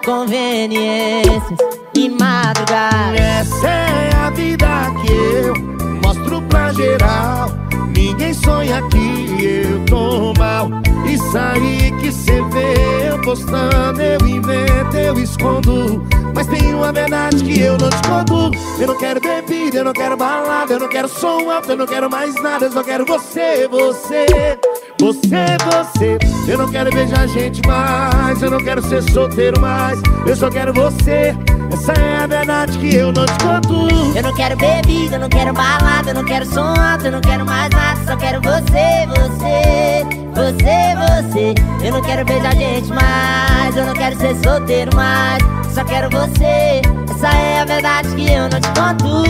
conveniências e madrugada. Essa é a vida que eu mostro pra geral. Ninguém sonha que eu tô mal. Isso aí que cê vê eu postando, eu invento, eu escondo. Mas tem uma verdade que eu não te conto. Eu não quero bebida, eu não quero balada, eu não quero som alto, eu não quero mais nada. Eu só quero você, você, você, você. Eu não quero beijar gente mais, eu não quero ser solteiro mais. Eu só quero você. Essa é a verdade que eu não te conto. Eu não quero bebida, eu não quero balada, eu não quero som alto, eu não quero mais nada. Só quero você, você, você, você. Eu não quero beijar gente mais, eu não quero ser solteiro mais. Só quero você. Essa é a verdade que eu não te conto.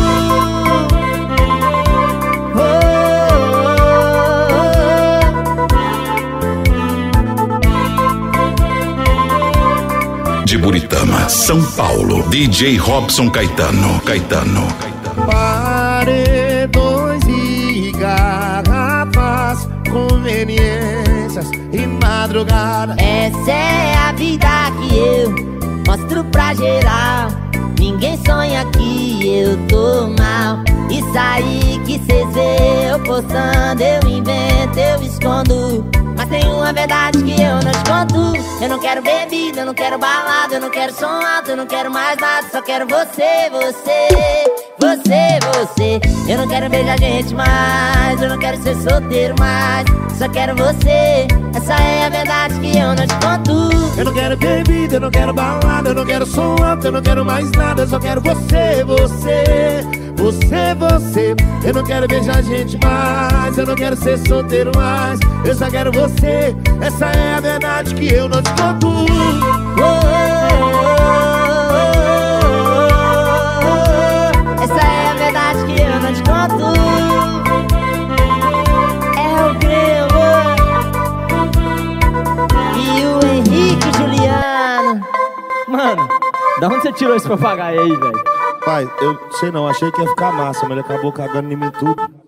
De Buritama, São Paulo, DJ Robson Caetano. Paredões e garrafas, conveniências e madrugada. Essa é a vida que eu mostro pra geral. Ninguém sonha que eu tô mal. Isso aí que cês vê eu postando, eu invento, eu escondo. Mas tem uma verdade que eu não te conto. Eu não quero bebida, eu não quero balada, eu não quero som alto, eu não quero mais nada. Só quero você, você, você, você. Eu não quero beijar gente mais, eu não quero ser solteiro mais. Só quero você. Essa é a verdade que eu não te conto. Eu não quero bebida, eu não quero balada, eu não quero som alto, eu não quero mais nada. Eu só quero você, você, você, você. Eu não quero beijar gente mais, eu não quero ser solteiro mais. Eu só quero você. Essa é a verdade que eu não te conto. Essa é a verdade que eu não te conto. É o Grêmio e o Henrique Juliano. Mano, da onde você tirou esse papagaio aí, velho? Pai, eu sei não, achei que ia ficar massa, mas ele acabou cagando em mim tudo.